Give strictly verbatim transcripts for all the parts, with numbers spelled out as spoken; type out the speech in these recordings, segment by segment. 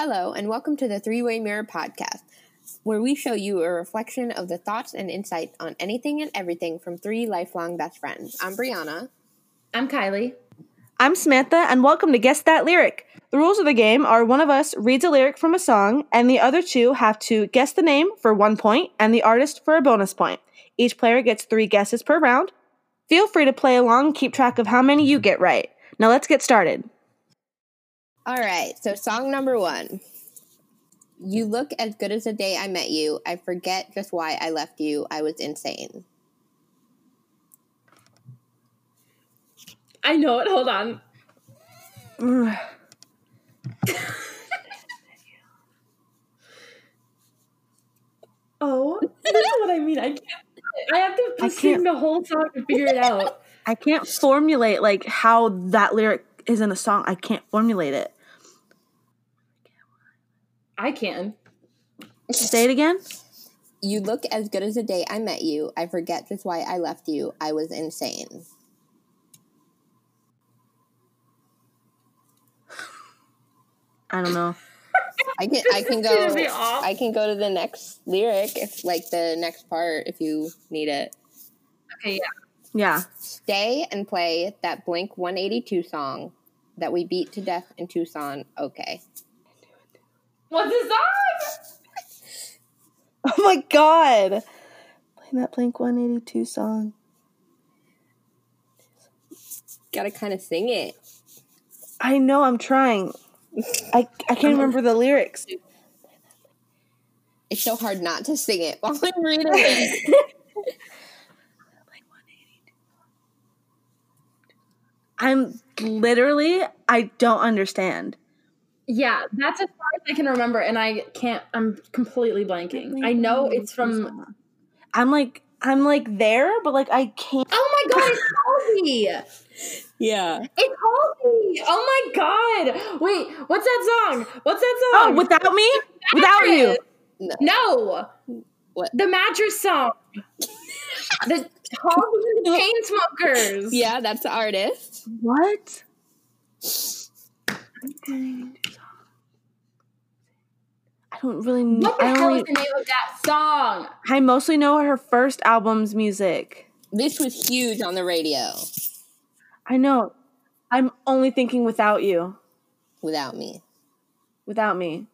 Hello, and welcome to the Three-Way Mirror Podcast, where we show you a reflection of the thoughts and insights on anything and everything from three lifelong best friends. I'm Brianna. I'm Kylie. I'm Samantha, and welcome to Guess That Lyric. The rules of the game are one of us reads a lyric from a song, and the other two have to guess the name for one point, and the artist for a bonus point. Each player gets three guesses per round. Feel free to play along and keep track of how many you get right. Now let's get started. All right, so song number one. You look as good as the day I met you. I forget just why I left you. I was insane. I know it. Hold on. Oh, you know what I mean. I can't. I have to I sing can't- the whole song to figure it out. I can't formulate, like, how that lyric is in a song. I can't formulate it. I can. Say it again? You look as good as the day I met you. I forget just why I left you. I was insane. I don't know. I can I can This go is gonna be off. I can go to the next lyric if like the next part if you need it. Okay, yeah. Yeah. Stay and play that Blink one eighty-two song that we beat to death in Tucson. Okay. What's the song? Oh my god. Playing that Blink one eighty-two song. Gotta kind of sing it. I know, I'm trying. I, I can't remember the lyrics. It's so hard not to sing it while I'm reading it. I'm literally, I don't understand. Yeah, that's as far as I can remember, and I can't. I'm completely blanking. I know it's from. I'm like, I'm like there, but like I can't. Oh my god, it's Halsey! Yeah. It's Halsey! Oh my god! Wait, what's that song? What's that Oh, song? without me? Without you. No. No! What? The mattress song. The Halsey and the Chainsmokers. Yeah, that's the artist. What? I don't really know. What the I, hell only, is the name of that song? I mostly know her first album's music. This was huge on the radio I know. I'm only thinking without you. without me. Without me.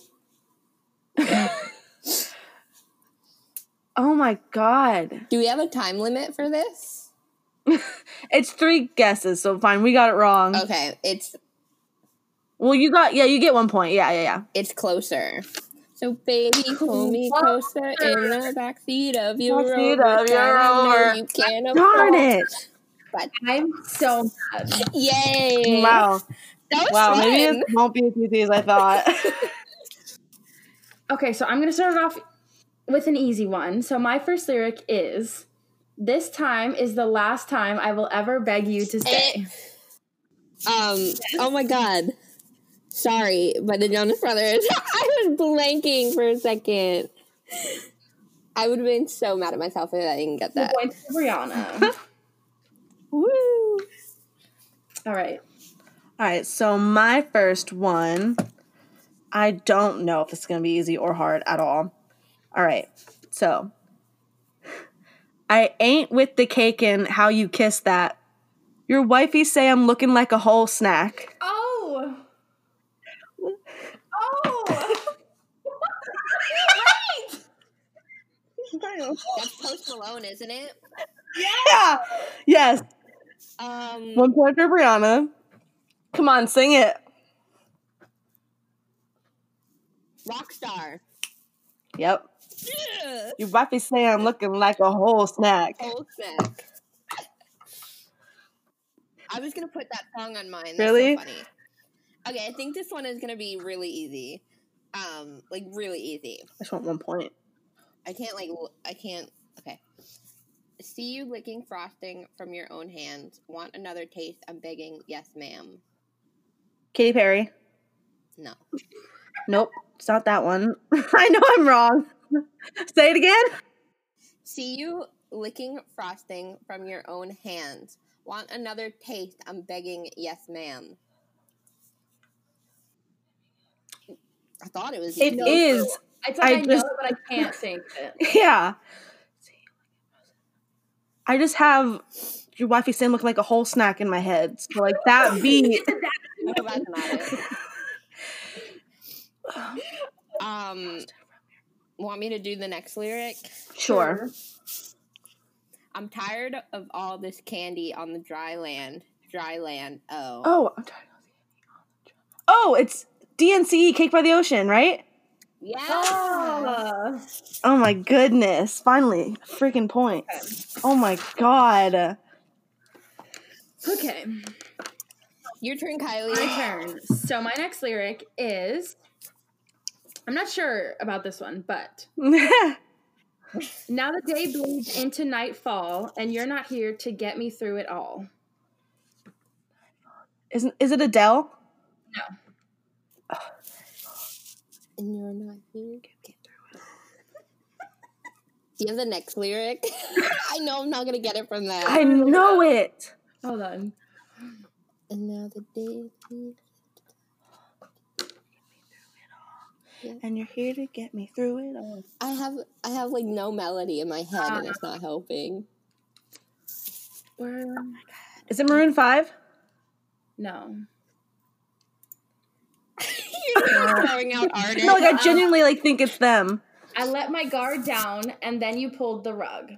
Oh my god. Do we have a time limit for this? It's three guesses, so fine. We got it wrong. Okay, it's Well, you got, yeah, you get one point. Yeah, yeah, yeah. it's closer. So baby, pull me closer in the backseat of your Backseat Rover. of your I know Rover. you can't Darn afford- it. But I'm so mad. yay! Wow. That was Wow, fun. maybe it won't be as easy as I thought. Okay, so I'm going to start it off with an easy one. So my first lyric is, "This time is the last time I will ever beg you to stay." Um. Oh my god. Sorry, by the Jonas Brothers. I was blanking for a second. I would have been so mad at myself if I didn't get The that. point to Brianna. Woo! All right. All right, so my first one, I don't know if it's going to be easy or hard at all. All right, so I ain't with the cake and how you kiss that. Your wifey say I'm looking like a whole snack. Oh. Oh. That's Post Malone, isn't it? Yeah. Yes. Um. One point for Brianna. Come on, sing it. Rockstar. Yep. Yeah. Your wifey say I'm looking like a whole snack. Whole snack. I was gonna put that song on mine. That's Really? So funny. Okay, I think this one is gonna be really easy. Um, like really easy. I just want one point. I can't like l- I can't. Okay. See you licking frosting from your own hands. Want another taste? I'm begging. Yes, ma'am. Katy Perry. No. Nope, it's not that one. I know I'm wrong. Say it again. See you licking frosting from your own hands. Want another taste? I'm begging. Yes, ma'am. I thought it was It easy. is. It's like I I, know just- it, but I can't think it. Yeah. I just have your wifey saying look like a whole snack in my head. So like that beat. No, that's not it. Um, want me to do the next lyric? Sure. I'm tired of all this candy on the dry land. Dry land. Oh. Oh, I'm tired of Oh, it's D N C, Cake by the Ocean, right? Yeah. Oh. Oh my goodness. Finally, a freaking point. Oh my god. Okay. Your turn, Kylie. My turn. So my next lyric is, I'm not sure about this one, but now the day bleeds into nightfall, and you're not here to get me through it all. Isn't is it Adele? No. And you're not here. Get through it. Do you have the next lyric? I know I'm not gonna get it from that. I know it. Hold on. And now the day. And you're here to get me through it all. I have I have like no melody in my head, and it's not helping. Where? Is it Maroon five? No. You're just throwing out artists. No, like I genuinely like think it's them. I let my guard down, and then you pulled the rug.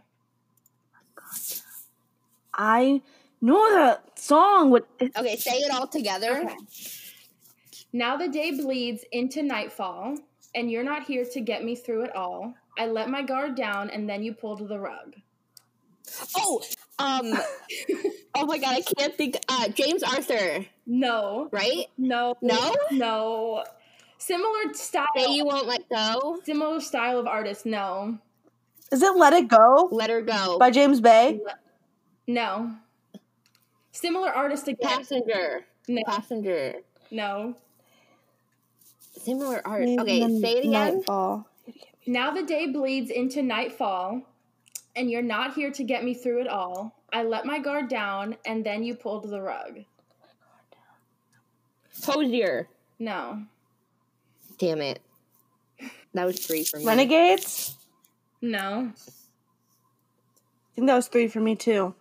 I know that song. With Okay, say it all together. Okay. Now the day bleeds into nightfall, and you're not here to get me through it all. I let my guard down, and then you pulled the rug. Oh, um, oh my god, I can't think. Uh, James Arthur, No. right? No. No? No. Similar style. Say You Won't Let Go. Similar style of artist. No. is it Let It Go Let Her Go. by James Bay? No. Similar artist again. Passenger. No. Passenger. No. Similar art. Okay, say it again. Nightfall. Now the day bleeds into nightfall, and you're not here to get me through it all. I let my guard down, and then you pulled the rug. Hosier. No. Damn it. That was three for me. Renegades? No. I think that was three for me too.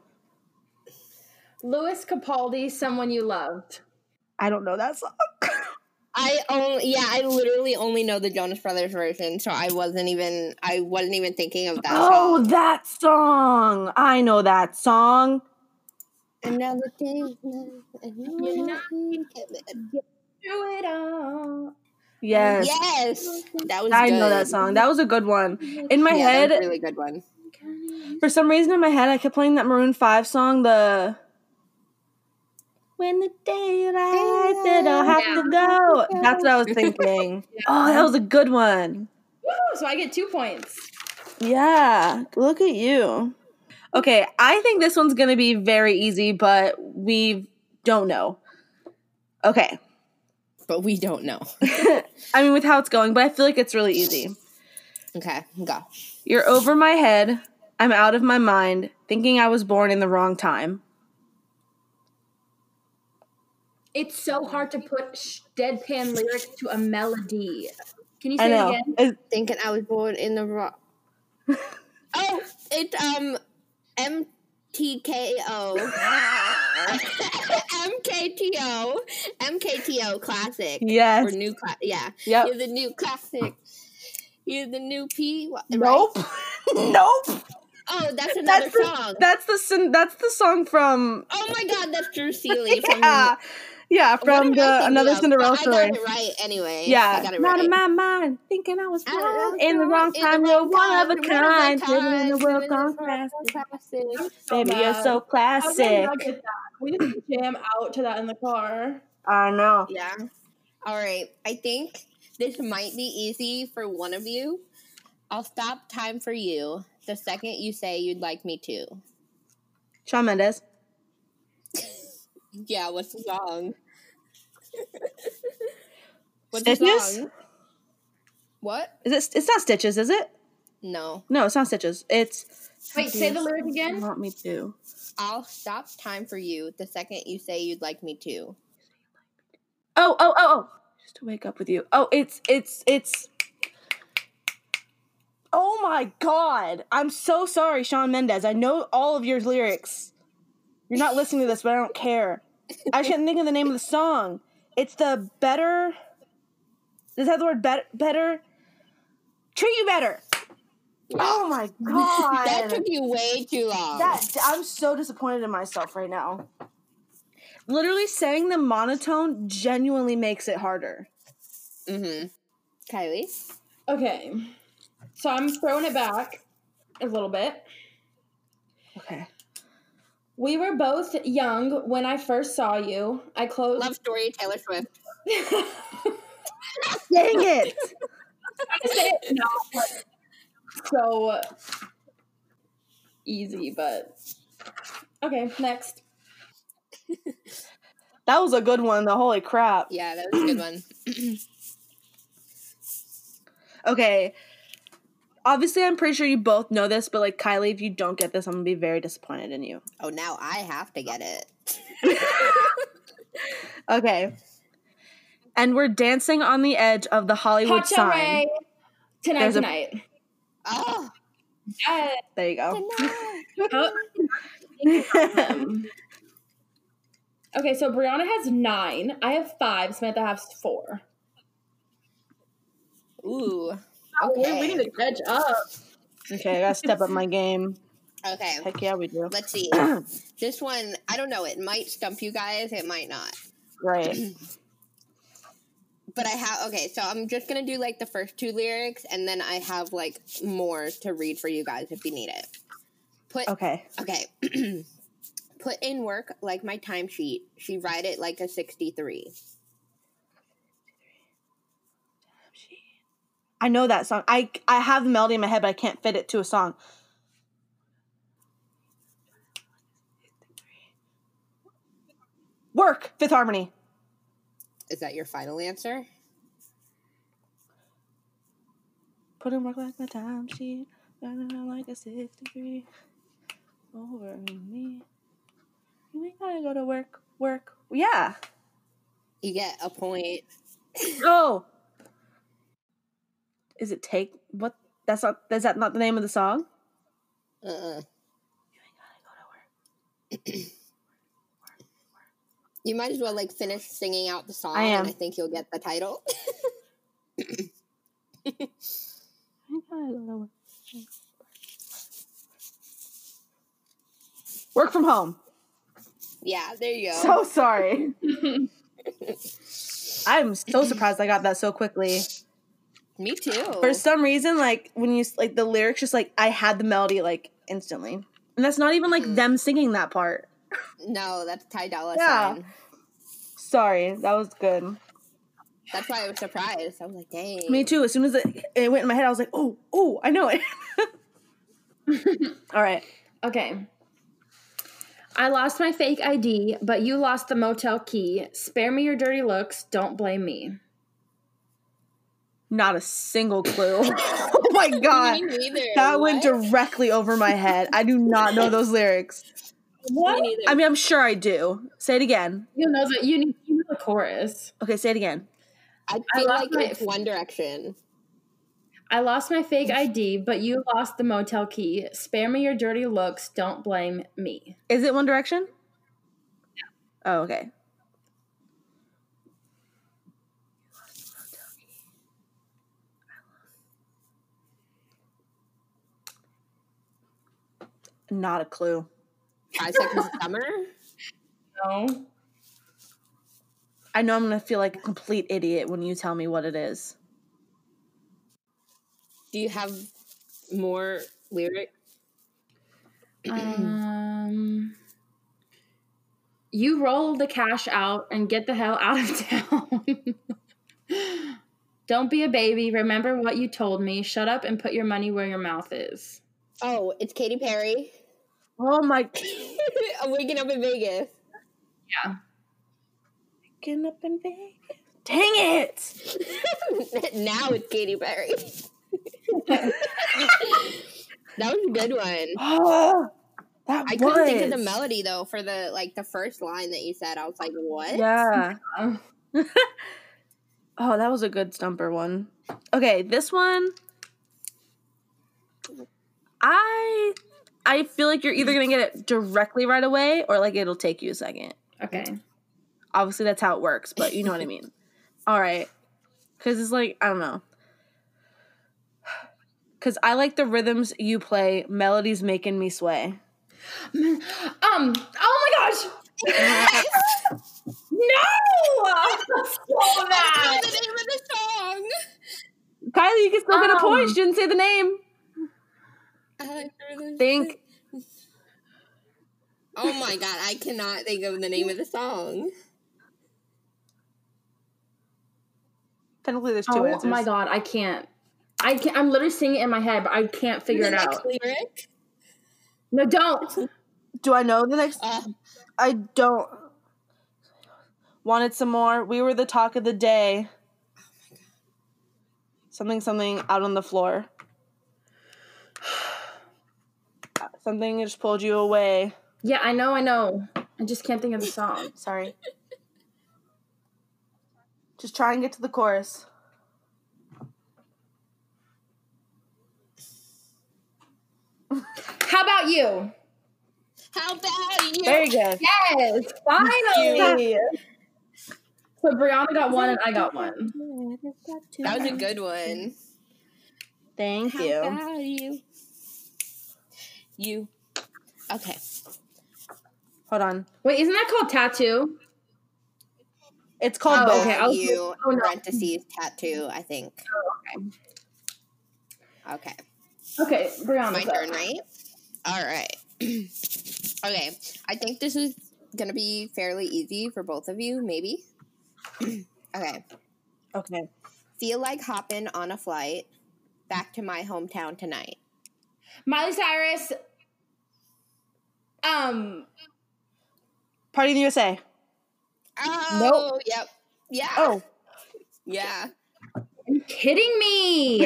Louis Capaldi, Someone You Loved. I don't know that song. I only, yeah, I literally only know the Jonas Brothers version, so I wasn't even, I wasn't even thinking of that Oh, song. that song. I know that song. And now the day, and you're not here to- Through it all. Yes. Yes, that was. I good. know that song. That was a good one. In my Yeah, head, that was a really good one. for some reason in my head, I kept playing that Maroon five song, the When the Daylight That I'll Have Yeah. to Go. That's what I was thinking. Oh, that was a good one. Woo, so I get two points. Yeah, look at you. Okay, I think this one's going to be very easy, but we don't know. Okay. But we don't know. I mean, with how it's going, but I feel like it's really easy. Okay, go. You're over my head. I'm out of my mind, thinking I was born in the wrong time. It's so hard to put sh- deadpan lyrics to a melody. Can you I say it know. again? It's- Thinking I was born in the wrong. Oh, it's um, M T K O. M K T O. M K T O classic. Yes. Or new class. Yeah. Yep. You're the new classic. You're the new P. What, right? Nope. nope. Oh, that's another That's the, song. that's the sin- that's the song from Oh my god, that's Drew Seeley from. yeah, yeah What from am I the thinking Another of? Cinderella But Story. I got it right anyway. Yeah, I got it not right. in my mind, thinking I was I born was in the wrong in the time. wrong You're one time, of a you're one of a kind, living in kind, the world living gone in the fast. classic. Baby, you're mad. so How did I classic. not get that? We just jam out to that in the car. I know. Yeah. All right. I think this might be easy for one of you. I'll stop time for you the second you say you'd like me to. Shawn Mendes. Yeah, what's the song? What's Stitches? the song? What? Is it? It's not Stitches, is it? No. No, it's not Stitches. It's. Wait, say the lyric You again. want me to? I'll stop time for you the second you say you'd like me to. Oh, oh, oh, oh. Used to wake up with you. Oh, it's it's it's. Oh my God! I'm so sorry, Shawn Mendes. I know all of your lyrics. You're not listening to this, but I don't care. I shouldn't think of the name of the song. It's the better. Does it have the word better? Better. Treat you better. Oh my God! That took you way too long. That I'm so disappointed in myself right now. Literally saying the monotone genuinely makes it harder. Mm-hmm. Kylie? Okay. So I'm throwing it back a little bit. Okay. We were both young when I first saw you. I closed. Love Story, Taylor Swift. Dang it! I say it not like so easy, but okay, next. That was a good one, though. Holy crap. Yeah, that was a good one. Okay. Obviously, I'm pretty sure you both know this, but, like, Kylie, if you don't get this, I'm going to be very disappointed in you. Oh, now I have to get it. Okay. And we're dancing on the edge of the Hollywood Hacha sign. Ray. Tonight, There's a- tonight. Oh, Yes. There you go. How- Um, okay, so Brianna has nine. I have five. Samantha has four. ooh. Oh, we- Okay. we need to catch up. Okay, I got to step up my game. Okay. Heck yeah, we do. Let's see. This one, I don't know. It might stump you guys. It might not. Right. But I have, okay, so I'm just going to do, like, the first two lyrics, and then I have, like, more to read for you guys if you need it. Put, Okay. okay. Put in work like my timesheet. She write it like a sixty-three. I know that song. I, I have the melody in my head, but I can't fit it to a song. Work, Fifth Harmony. Is that your final answer? Put in work like my time sheet. Running out like a sixty-three. Over me. You ain't gotta go to work. Work. Yeah. You get a point. Oh. Is it take what? That's not. Is that not the name of the song? Uh-uh. You ain't gotta go to work. You might as well, like, finish singing out the song, I am. and I think you'll get the title. You ain't gotta go to work. Work from home. Yeah, there you go. So sorry. I'm so surprised I got that so quickly. Me too. For some reason, like when you like the lyrics, just like I had the melody like instantly, and that's not even like Mm. them singing that part. No, that's Ty Dolla Yeah. Sign. Sorry, that was good. That's why I was surprised. I was like, dang. Me too. As soon as it, it went in my head, I was like, oh, oh, I know it. All right. Okay. I lost my fake I D, but you lost the motel key. Spare me your dirty looks. Don't blame me. Not a single clue. Oh my god. Me neither. That went What? directly over my head. I do not know those lyrics. What? Me neither. I mean, I'm sure I do. Say it again. You know that you need you know the chorus. Okay, say it again. I I feel lost like my- it's One Direction. I lost my fake I D, but you lost the motel key. Spare me your dirty looks. Don't blame me. Is it One Direction? Oh, okay. Not a clue. Five Seconds of Summer. No. I know I'm going to feel like a complete idiot when you tell me what it is. Do you have more lyrics? Um, you roll the cash out and get the hell out of town. Don't be a baby. Remember what you told me. Shut up and put your money where your mouth is. Oh, it's Katy Perry. Oh my. I'm waking up in Vegas. Yeah. Waking up in Vegas. Dang it! Now it's Katy Perry. That was a good one. Oh, that I was. couldn't think of the melody though for the like the first line that you said. I was like, what? Yeah. Um, Oh, that was a good stumper one. Okay, this one. I I feel like you're either gonna get it directly right away or like it'll take you a second. Okay. Obviously, that's how it works, but you know what I mean. All right, because it's like I don't know. Because I like the rhythms you play. Melodies making me sway. Um. Oh my gosh. No. Stop that. The name of the song. Kylie, you can still get a point. Um, She didn't say the name. I Think. Oh my god, I cannot think of the name of the song. Technically, there's two Oh answers. my god, I can't. I can't. I'm literally singing it in my head, but I can't figure the it next out. lyric? No, don't. Do I know the next? Uh, I don't. Wanted some more. We were the talk of the day. Something, something out on the floor. Something just pulled you away. Yeah, I know, I know. I just can't think of the song. Sorry. Just try and get to the chorus. How about you? how about you? Very good. Yes, finally. So Brianna got one and I got one. That was a good one. Thank How you. about you? You. Okay. Hold on. Wait, isn't that called Tattoo? It's called Oh, both. okay. I was- You, oh, no. parentheses, tattoo, I think. Okay. Okay. Okay, Brianna. My turn, right? All right. Okay. I think this is going to be fairly easy for both of you, maybe. Okay. Okay. Feel like hopping on a flight back to my hometown tonight. Miley Cyrus. Um. Party in the U S A. Oh, Nope. yep. Yeah. Oh. Yeah. Kidding me.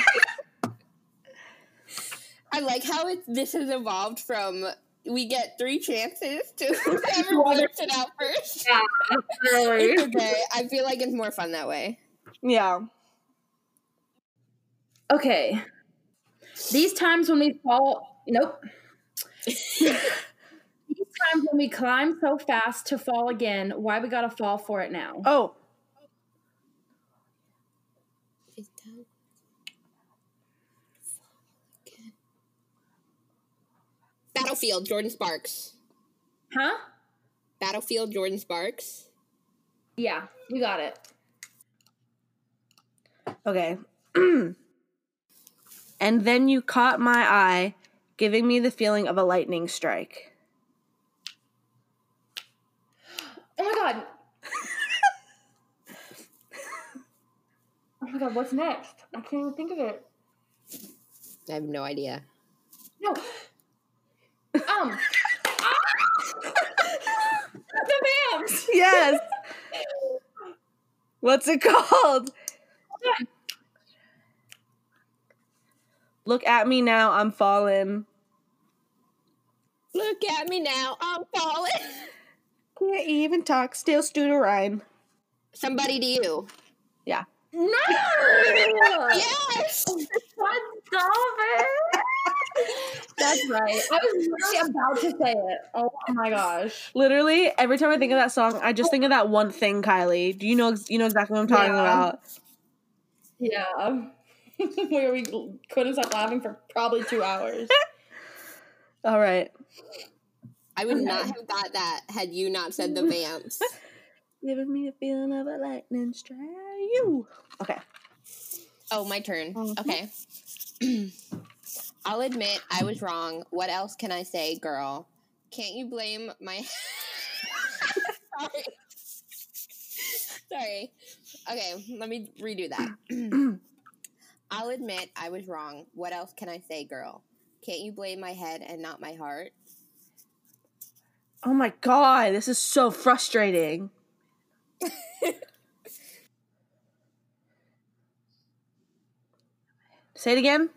I like how it, this has evolved from we get three chances to whoever works it out first. Yeah, It's okay. I feel like it's more fun that way. Yeah. Okay. These times when we fall, nope. These times when we climb so fast to fall again, why we gotta fall for it now? Oh. Battlefield, Jordan Sparks. Huh? Battlefield, Jordan Sparks. Yeah, you got it. Okay. And then you caught my eye, giving me the feeling of a lightning strike. Oh my god. Oh my god, what's next? I can't even think of it. I have no idea. No. Um. ah! The Vamps. Yes. What's it called? Look at me now, I'm falling. Look at me now, I'm falling. Can't even talk, still stew to rhyme. Somebody to you. Yeah. No. Yes. Stop it. That's right. I was really about to say it. Oh my gosh. Literally, every time I think of that song, I just think of that one thing, Kylie. Do you know you know exactly what I'm talking Yeah. about? Yeah. Where we couldn't stop laughing for probably two hours. All right. I would Okay. not have got that had you not said the Vamps. Giving me a feeling of a lightning strike. You. Okay. Oh, my turn. Mhm. Okay. I'll admit I was wrong. What else can I say, girl? Can't you blame my... Sorry. Sorry. Okay, let me redo that. I'll admit I was wrong. What else can I say, girl? Can't you blame my head and not my heart? Oh my god, this is so frustrating. Say it again.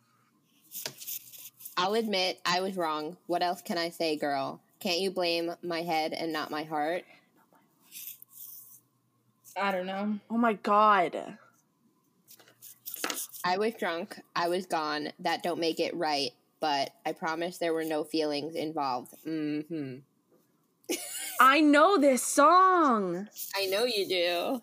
I'll admit I was wrong. What else can I say, girl? Can't you blame my head and not my heart? I don't know. Oh my god. I was drunk. I was gone. That don't make it right. But I promise there were no feelings involved. Mm-hmm. I know this song. I know you do.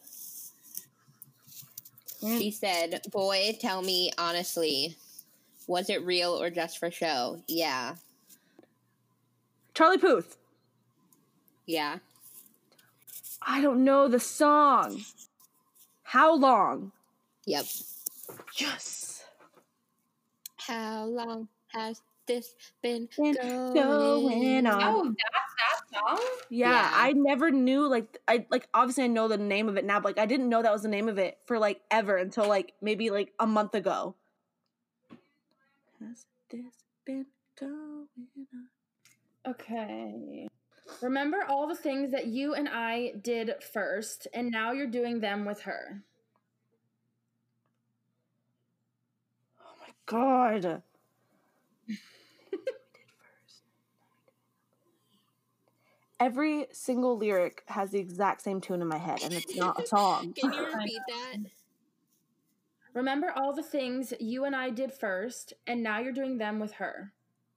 Mm. She said, boy, tell me honestly, was it real or just for show? Yeah. Charlie Puth. Yeah. I don't know the song. How long? Yep. Yes. How long has this been Been going, going on? Oh, that's that song? Yeah, Yeah. I never knew, like, I like obviously I know the name of it now, but like I didn't know that was the name of it for like ever until like maybe like a month ago. Has this been going on? Okay. Remember all the things that you and I did first, and now you're doing them with her. Oh my god. Every single lyric has the exact same tune in my head, and it's not a song. Can you repeat that? Remember all the things you and I did first, and now you're doing them with her.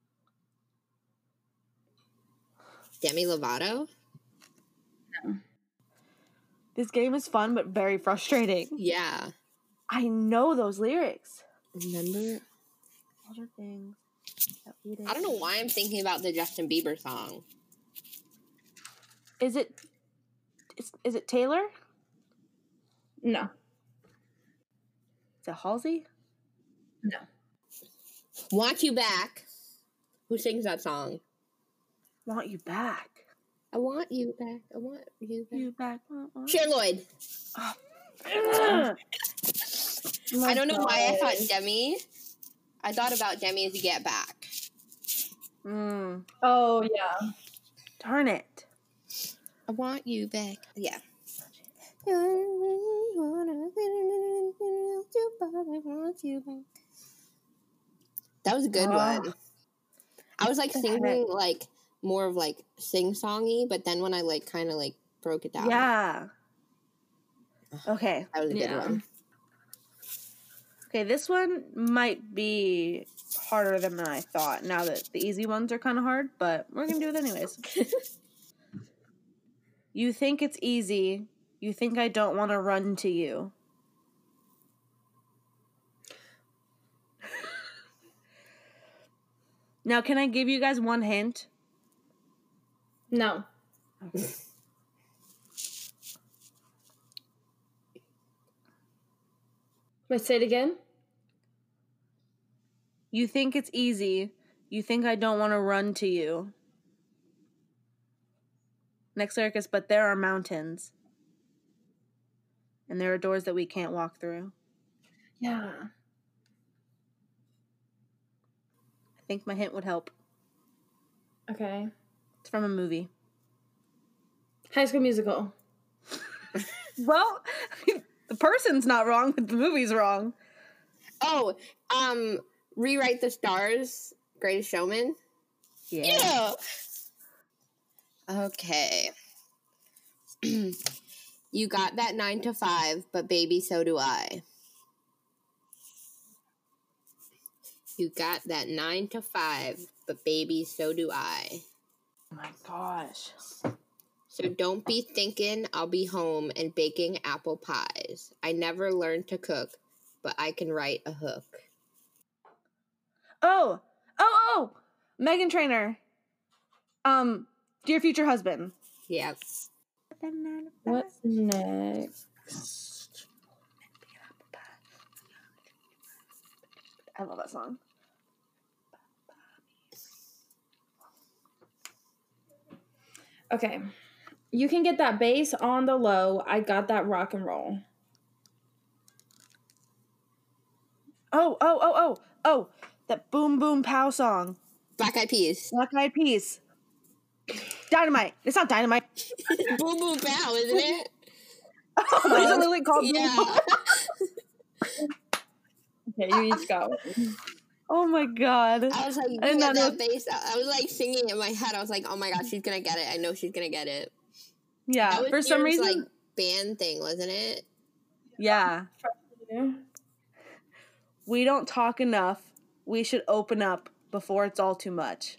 Demi Lovato? No. This game is fun, but very frustrating. Yeah. I know those lyrics. Remember? Other things that we did. I don't know why I'm thinking about the Justin Bieber song. Is it? Is, is it Taylor? No. Is it Halsey? No. Want You Back. Who sings that song? Want You Back. I want you back. I want you back. You back. want- want- Cher Lloyd. Oh. I don't know why I thought Demi. I thought about Demi as Get Back. Mm, Oh, yeah. darn it. I want you back. Yeah. That was a good Oh. one. I was like the singing heck? like more of like sing-songy, but then when I like kind of like broke it down, Yeah. Okay. that was a good Yeah. one. Okay, this one might be harder than I thought now that the easy ones are kind of hard, but we're going to do it anyways. You think it's easy. You think I don't want to run to you. Now, can I give you guys one hint? No. Wait, say it again? You think it's easy. You think I don't want to run to you. Next lyric is, but there are mountains. And there are doors that we can't walk through. Yeah. I think my hint would help. Okay. It's from a movie. High School Musical. Well, the person's not wrong, but the movie's wrong. Oh, um, Rewrite the Stars, Greatest Showman. Yeah. Yeah. Okay. You got that nine to five, but baby, so do I. You got that nine to five, but baby, so do I. Oh my gosh. So don't be thinking I'll be home and baking apple pies. I never learned to cook, but I can write a hook. Oh, oh, oh, Megan Trainor. Um, Dear Future Husband. Yeah. What's next? I love that song. Okay. You can get that bass on the low. I got that rock and roll. Oh, oh, oh, oh, oh, that Boom Boom Pow song. Black Eyed Peas. Black Eyed Peas. Dynamite. It's not Dynamite. Boom Boom Pow, isn't it? Oh, there's a literally called Boom Yeah. Boom. Okay, you each go. Oh my god. I was like, I you did got not know- that bass. I was like singing in my head. I was like, oh my god, she's gonna get it. I know she's gonna get it. I Yeah, was for some here, reason. like band thing, wasn't it? Yeah. Yeah. We don't talk enough. We should open up before it's all too much.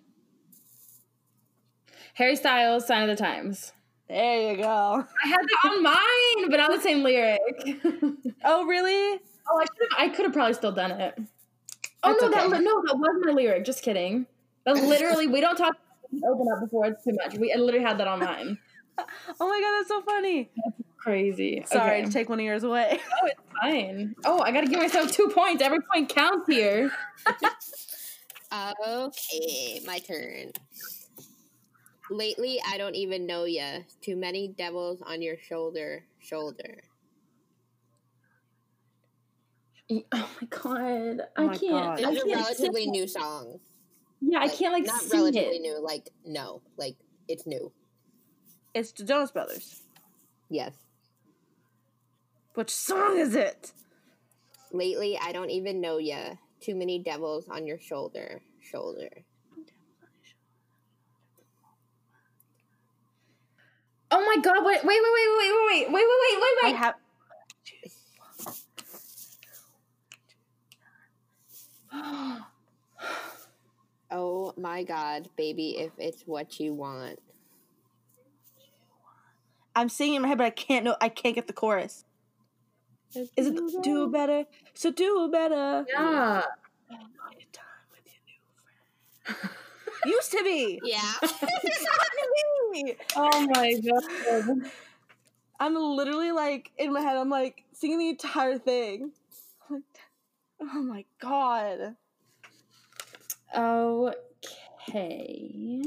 Harry Styles, Sign of the Times. There you go. I had that on mine, but not the same lyric. Oh, really? Oh, I could have I could have probably still done it. Oh That's no, that okay. li- no, that was my lyric. Just kidding. That literally, we don't talk open up before it's too much. We I literally had that on mine. Oh my god, that's so funny. Crazy. Sorry Okay. to take one of yours away. Oh, it's fine. Oh, I gotta give myself two points. Every point counts here. Okay, my turn. Lately, I don't even know ya. Too many devils on your shoulder, shoulder. Oh my god, Oh I my can't. God. I It's a can't relatively sing. new song. Yeah, I Like, can't like not sing relatively it. new. Like no, like it's new. It's the Jonas Brothers. Yes. Which song is it? Lately, I don't even know ya. Too many devils on your shoulder, shoulder. Oh my god! Wait, wait, wait, wait, wait, wait, wait, wait, wait, wait, I wait. have. Oh my God, baby, if it's what you want. I'm singing in my head, but I can't know. I can't get the chorus. Is it the, do better? So do better. Yeah. Used to be. Yeah. It's not me. Oh my god. I'm literally like in my head. I'm like singing the entire thing. I'm like, oh my god. Okay.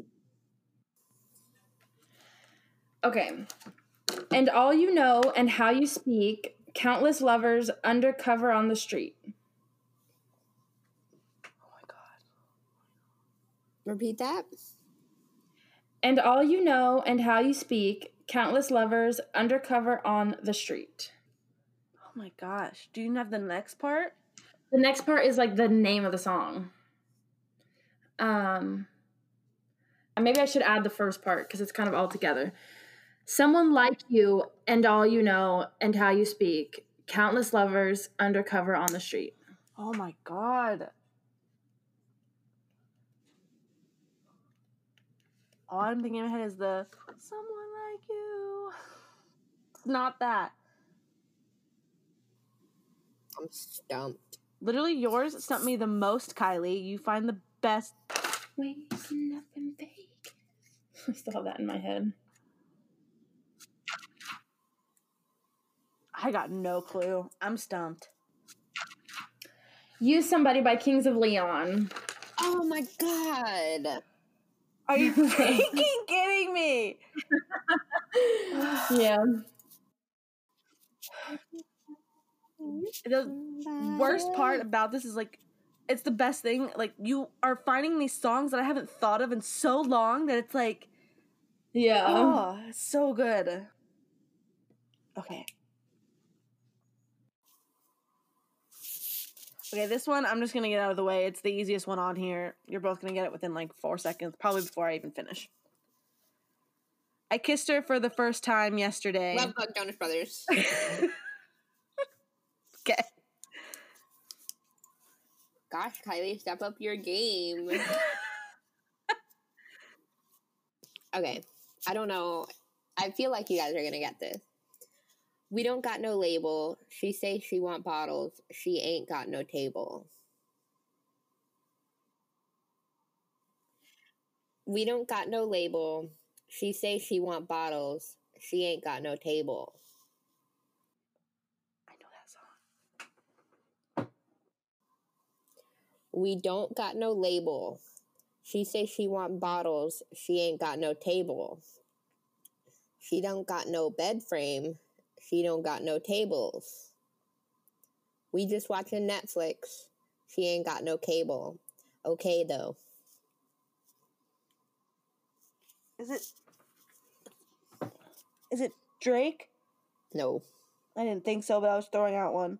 Okay. And all you know and how you speak, countless lovers undercover on the street. Oh my god. Repeat that. And all you know and how you speak, countless lovers undercover on the street. Oh my gosh. Do you have the next part? The next part is like the name of the song. Um, and maybe I should add the first part because it's kind of all together. Someone like you and all you know and how you speak, countless lovers undercover on the street. Oh my god. All I'm thinking in my head is the someone like you. It's not that. I'm stumped. Literally, yours stumped me the most, Kylie. You find the best. Waking up in Vegas. I still have that in my head. I got no clue. I'm stumped. Use Somebody by Kings of Leon. Oh my God. Are you freaking kidding me? Yeah. The worst part about this is like, it's the best thing. Like, you are finding these songs that I haven't thought of in so long that it's like, Yeah. oh, it's so good. Okay. Okay, this one, I'm just going to get out of the way. It's the easiest one on here. You're both going to get it within like four seconds, probably before I even finish. I kissed her for the first time yesterday. Love Bug Jonas Brothers. Okay. Gosh, Kylie, step up your game. Okay, I don't know. I feel like you guys are gonna get this. We don't got no label. She say she want bottles. She ain't got no table. We don't got no label. She say she want bottles. She ain't got no table. I know that song. We don't got no label. She say she want bottles. She ain't got no table. She don't got no bed frame. She don't got no tables. We just watching Netflix. She ain't got no cable. Okay, though. Is it? Is it Drake? No. I didn't think so, but I was throwing out one.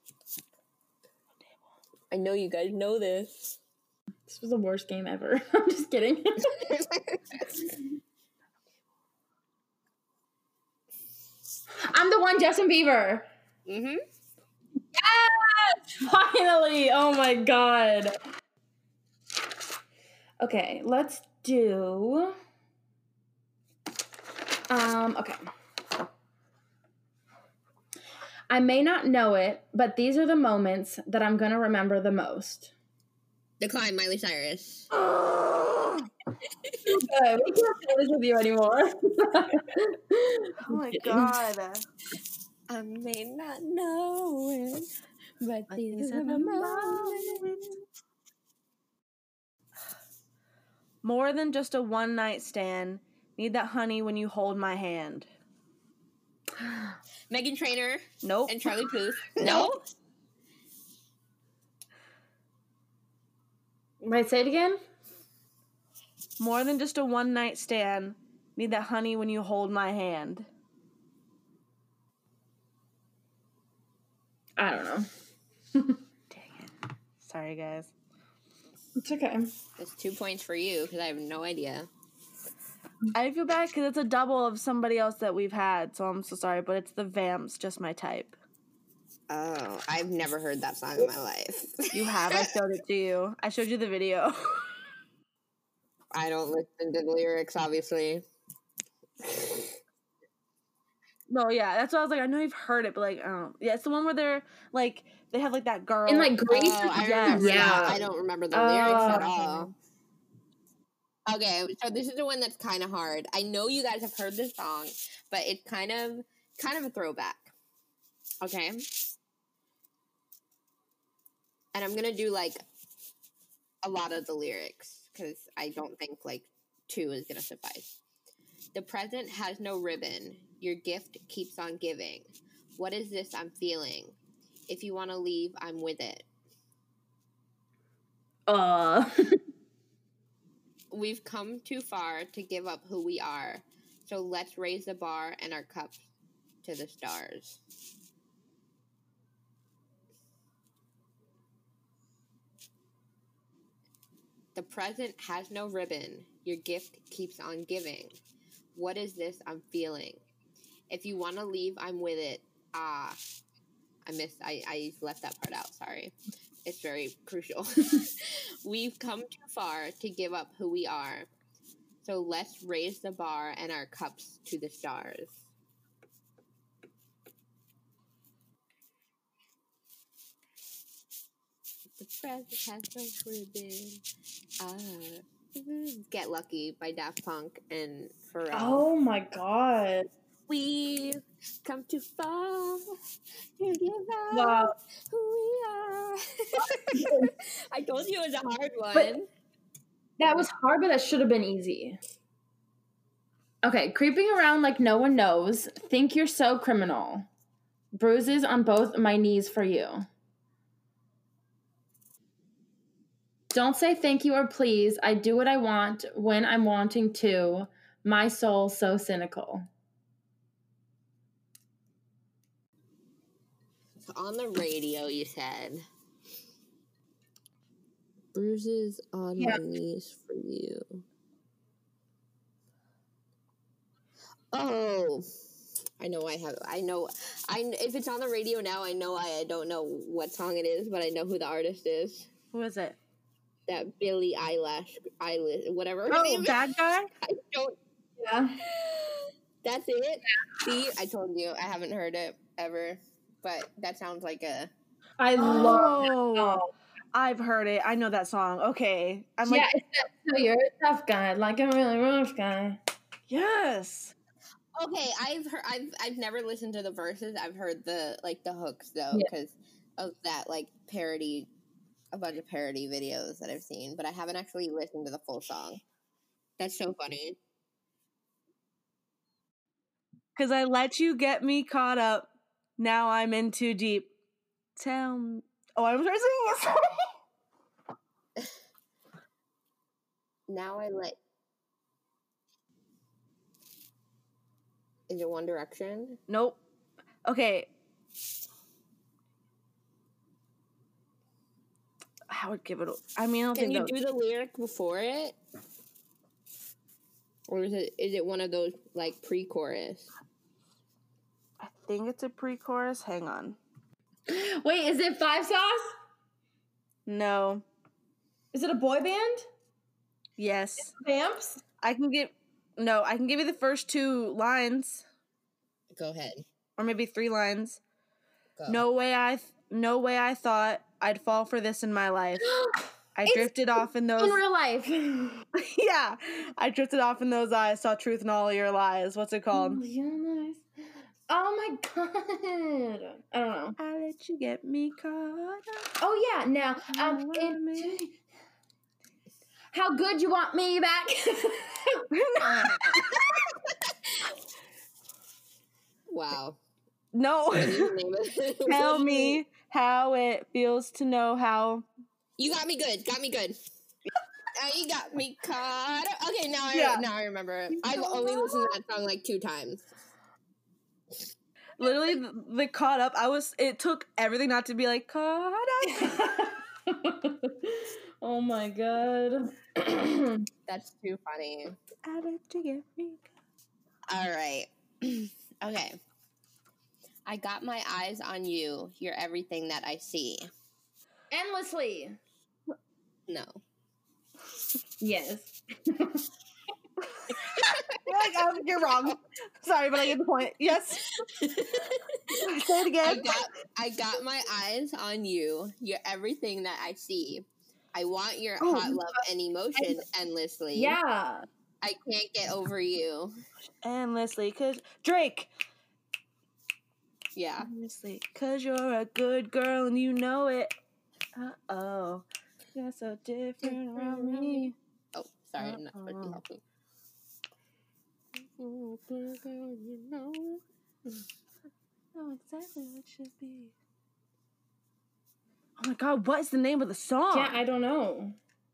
I know you guys know this. This was the worst game ever. I'm just kidding. I'm the one, Justin Bieber. Mm-hmm. Yes! Finally! Oh my god. Okay, let's do... Um, okay. I may not know it, but these are the moments that I'm going to remember the most. Decline, Miley Cyrus. Okay, we can't play this with you anymore. Oh my god. I may not know it, but, But these these are are the the moments. moments. More than just a one night stand. Need that honey when you hold my hand. Meghan Trainor. Nope. And Charlie Puth. No. Wait, say it again? More than just a one night stand. Need that honey when you hold my hand. I don't know. Dang it. Sorry, guys. It's okay. That's two points for you because I have no idea. I feel bad because it's a double of somebody else that we've had, so I'm so sorry, but it's the Vamps, Just My Type. Oh, I've never heard that song in my life. You have. I showed it to you. I showed you the video. I don't listen to the lyrics, obviously. No, yeah, that's why I was like, I know you've heard it, but like, I don't. Yeah, it's the one where they're like, they have like that girl. In like Greece? Oh, I Yes. remember Yeah. that. I don't remember the Oh. lyrics at all. Okay, so this is the one that's kind of hard. I know you guys have heard this song, but it's kind of kind of a throwback. Okay? And I'm going to do like a lot of the lyrics cuz I don't think like two is going to suffice. The present has no ribbon. Your gift keeps on giving. What is this I'm feeling? If you want to leave, I'm with it. Uh. We've come too far to give up who we are. So let's raise the bar and our cups to the stars. The present has no ribbon. Your gift keeps on giving. What is this I'm feeling? If you want to leave, I'm with it. Ah, I missed, I, I left that part out, sorry. It's very crucial. We've come too far to give up who we are. So let's raise the bar and our cups to the stars. The present has no ribbon. Ah. Get Lucky by Daft Punk and Pharrell. Oh my god. We've come too far to give up Wow. who we are. I told you it was a hard one. But that was hard, but that should have been easy. Okay, creeping around like no one knows. Think you're so criminal. Bruises on both my knees for you. Don't say thank you or please. I do what I want when I'm wanting to. My soul so cynical. On the radio, you said. Bruises on Yeah. my knees for you. Oh, I know I have. I know. I if it's on the radio now, I know I, I don't know what song it is, but I know who the artist is. Who is it? That Billie Eyelash, eyelash, whatever. her Oh, name is. bad guy? I don't. Yeah. That's it. See, I told you I haven't heard it ever, but that sounds like a. I love that Oh, song. I've heard it. I know that song. Okay. I'm like, Yeah, it's that, so you're a tough guy, like a really rough guy. yes. Okay, I've heard. I've I've never listened to the verses. I've heard the like the hooks though, Yeah. because of that like parody, a bunch of parody videos that I've seen, but I haven't actually listened to the full song. That's so funny. Because I let you get me caught up. Now I'm in too deep. Tell me. Oh, I was trying to sing it. Now I let. Is it One Direction? Nope. Okay. I would give it. A, I mean, I don't Can think you that. do the lyric before it, or is it is it one of those like pre-chorus? I think it's a pre-chorus. Hang on. Wait, is it Five Sauce? No. Is it a boy band? Yes. Vamps? I can give no, I can give you the first two lines. Go ahead. Or maybe three lines. Go. No way I th- no way I thought I'd fall for this in my life. I It's drifted off in those in real life. Yeah. I drifted off in those eyes, saw truth in all your lies. What's it called? Oh, you're nice. Oh my god. I don't know. I let you get me caught up. Oh yeah, now I'm Oh, into How good you want me back? Wow. No. What is the name of it? Tell me how it feels to know how. You got me good. Got me good. Uh, you got me caught. up. Okay, now I Yeah. now I remember. I've only listened to that song like two times. Literally, the, the caught up. I was. It took everything not to be like caught up. Oh my god. That's too funny. I let you get me. All right. Okay. I got my eyes on you. You're everything that I see. Endlessly. No. Yes. You're like, um, you're wrong. Sorry, but I get the point. Yes. Say it I again. got I got my eyes on you. You're everything that I see. I want your Oh. hot love and emotion endlessly. Yeah. I can't get over you. Endlessly, cause Drake. Yeah. Endlessly, cause you're a good girl and you know it. Uh oh, you're so different around me. Oh, sorry, I'm not supposed to be Uh-oh. helping. Oh, good girl, you know. Know exactly what should be. Oh my god, what is the name of the song? Yeah, I don't know.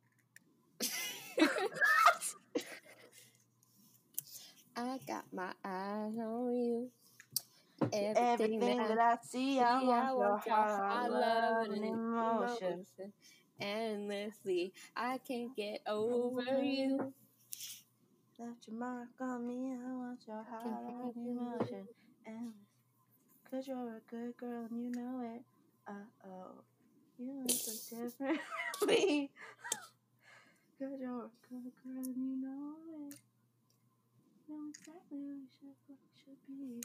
I got my eyes on you. Everything, Everything that I see, I see, want your heart, love, and emotion. emotion. Endlessly, I can't get over you. Left your mark on me, I want your heart, love, and emotion. And cause you're a good girl and you know it. Uh oh, you look so differently. Cause you're a good girl and you know it. Know exactly what you should, what you should be.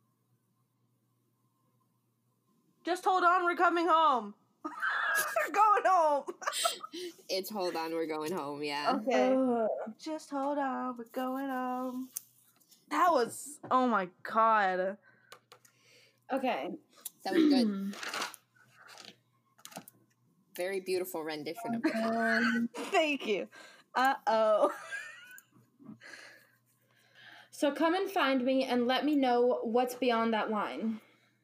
Just hold on, we're coming home. We're going home. It's hold on, we're going home. Yeah. Okay. Ugh. Just hold on, we're going home. That was, oh my god. Okay. That was good. Very beautiful rendition of the song. Thank you. Uh oh. So come and find me and let me know what's beyond that line.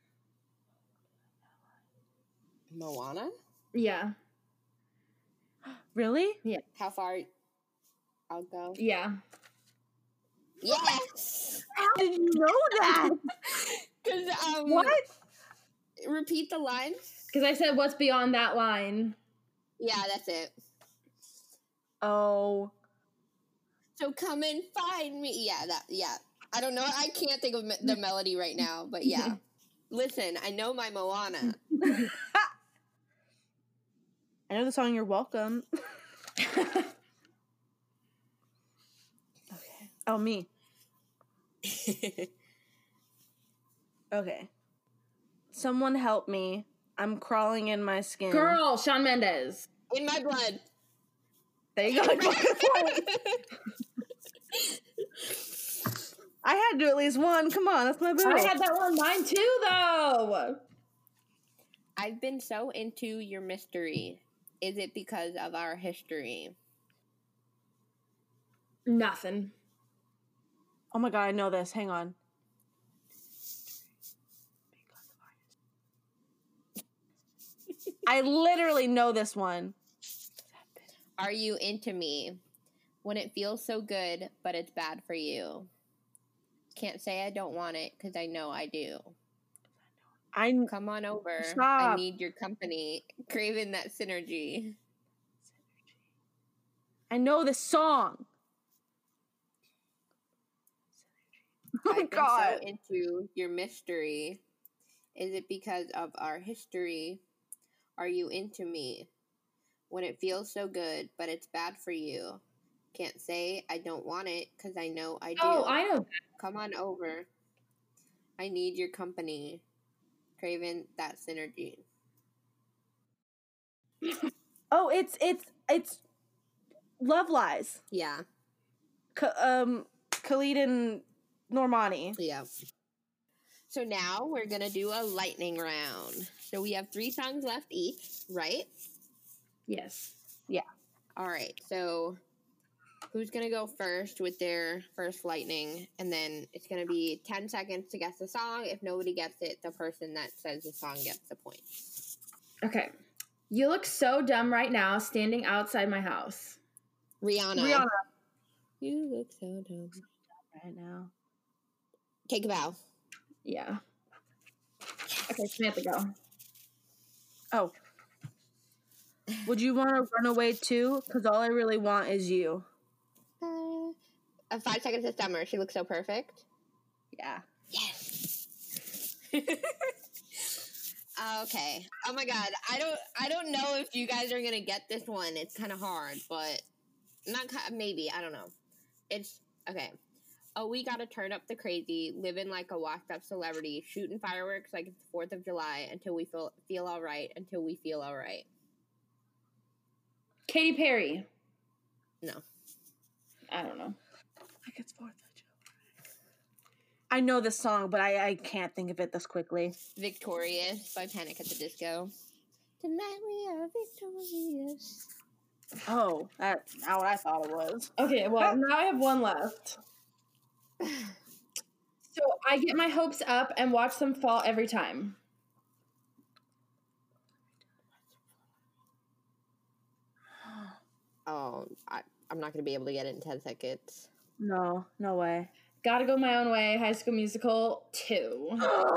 Moana? Yeah. Really? How far? I'll go. Yeah. Yes! How did you know that? Because, um, What? repeat the line? Because I said what's beyond that line. Yeah, that's it. Oh. So come and find me. Yeah, that, yeah. I don't know. I can't think of me- the melody right now, but yeah. Listen, I know my Moana. I know the song You're Welcome. Okay. Oh, me. Okay. Someone help me. I'm crawling in my skin. Girl, Shawn Mendes. In my blood. There you go. I had to do at least one. Come on, that's my boo. I had that one mine too, though. I've been so into your mystery. Is it because of our history? Nothing. Oh my god, I know this. Hang on. I literally know this one. Are you into me? When it feels so good, but it's bad for you. Can't say I don't want it, because I know I do. I Come on over. Stop. I need your company. Craving that synergy. I know this song. I've been God. so into your mystery. Is it because of our history? Are you into me? When it feels so good, but it's bad for you. Can't say I don't want it, because I know I do. Oh, I know. Come on over. I need your company. Craving that synergy. Oh, it's it's it's Love Lies. Yeah. Ka- um, Khalid and Normani. Yeah. So now we're going to do a lightning round. So we have three songs left each, right? Yes. Yeah. All right. So who's going to go first with their first lightning? And then it's going to be ten seconds to guess the song. If nobody gets it, the person that says the song gets the point. Okay. You look so dumb right now standing outside my house. Rihanna. Rihanna. You look so dumb Right now. Take a bow. Yeah. Okay, Samantha, go. Oh. Would you want to run away too? Because all I really want is you. Uh, uh, five seconds of summer. She looks so perfect. Yeah. Yes. Okay. Oh my god. I don't. I don't know if you guys are gonna get this one. It's kind of hard, but not. Maybe. I don't know. It's okay. Oh, we gotta turn up the crazy, living like a washed up celebrity, shooting fireworks like it's the Fourth of July until we feel feel all right. Until we feel all right. Katy Perry. No. I don't know. Like it's Fourth of July. I know this song, but I, I can't think of it this quickly. Victorious by Panic at the Disco. Tonight we are victorious. Oh, that's not what I thought it was. Okay, well, now I have one left. So I get my hopes up and watch them fall every time. Oh, I, I'm not going to be able to get it in ten seconds. No, no way. Gotta Go My Own Way, High School Musical two.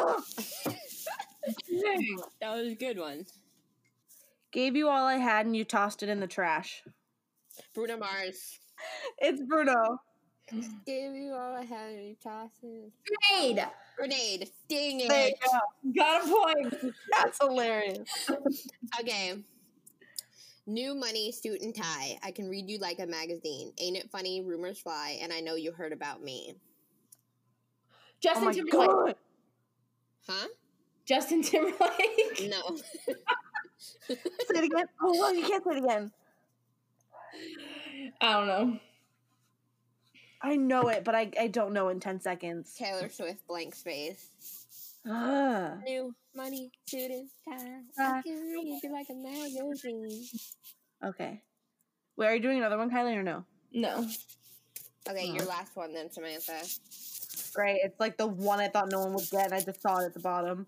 That was a good one. Gave you all I had and you tossed it in the trash. Bruno Mars. It's Bruno. Gave you all I had and you tossed it. Grenade! Grenade. Dang it. There you go. Got a point. That's hilarious. Okay. New money, suit and tie. I can read you like a magazine. Ain't it funny? Rumors fly, and I know you heard about me. Justin Oh my Timberlake. God. Huh? Justin Timberlake. No. Say it again. Oh, well, you can't say it again. I don't know. I know it, but I, I don't know in ten seconds. Taylor Swift, blank space. Ah. New money, suit and tie. I can read you like a magazine. Okay. Wait, are you doing another one, Kylie, or no? No. Okay, Oh. your last one then, Samantha. Great. It's like the one I thought no one would get, and I just saw it at the bottom.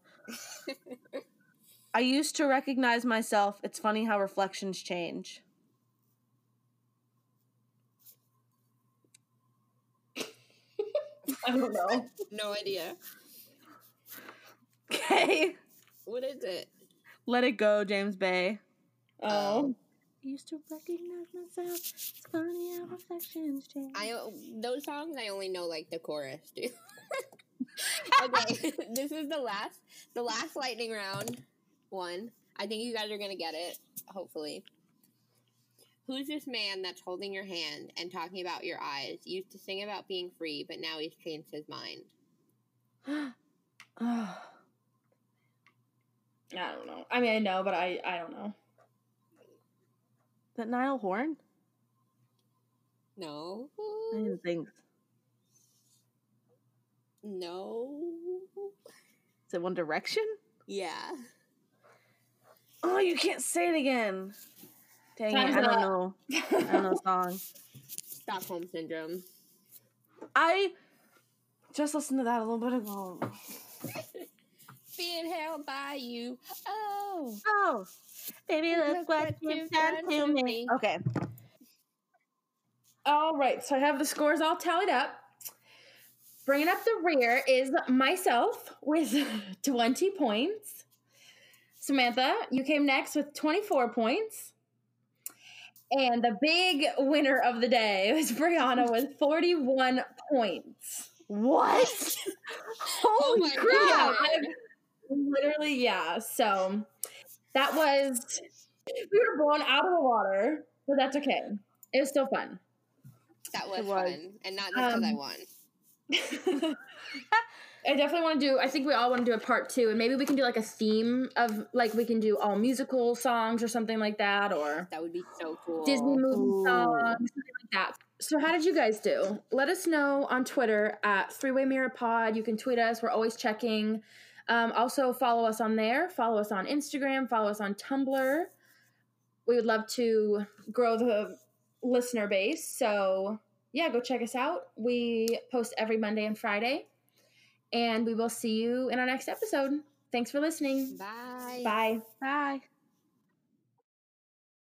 I used to recognize myself. It's funny how reflections change. I don't know. No idea. Okay. What is it? Let It Go, James Bay. Oh. I used to recognize myself. It's funny how reflections change. I those songs I only know like the chorus, dude. Okay, this is the last the last lightning round one. I think you guys are gonna get it, hopefully. Who's this man that's holding your hand and talking about your eyes? Used to sing about being free, but now he's changed his mind. Oh. I don't know. I mean, I know, but I, I don't know. Is that Niall Horan? No. I didn't think. No. Is it One Direction? Yeah. Oh, you can't say it again. Dang Time's it, I don't up. know. I don't know the song. Stockholm Syndrome. I just listened to that a little bit ago. Being held by you. Oh. Oh, baby, look, Look what you've done to me. Okay. All right, so I have the scores all tallied up. Bringing up the rear is myself with twenty points. Samantha, you came next with twenty-four points. And the big winner of the day was Brianna with forty-one points. What? Oh my Yeah, god. I- literally, yeah. So that was, we were blown out of the water, but that's okay. It was still fun. That was, It was. fun. And not just because Um, I won. I definitely want to do, I think we all want to do a part two, and maybe we can do like a theme of, like, we can do all musical songs or something like that, or That would be so cool. Disney movie Ooh. songs, something like that. So how did you guys do? Let us know on Twitter at Three Way Mirror Pod. You can tweet us. We're always checking. Um, also follow us on there. Follow us on Instagram. Follow us on Tumblr. We would love to grow the listener base. So yeah, go check us out. We post every Monday and Friday. And we will see you in our next episode. Thanks for listening. Bye. Bye. Bye.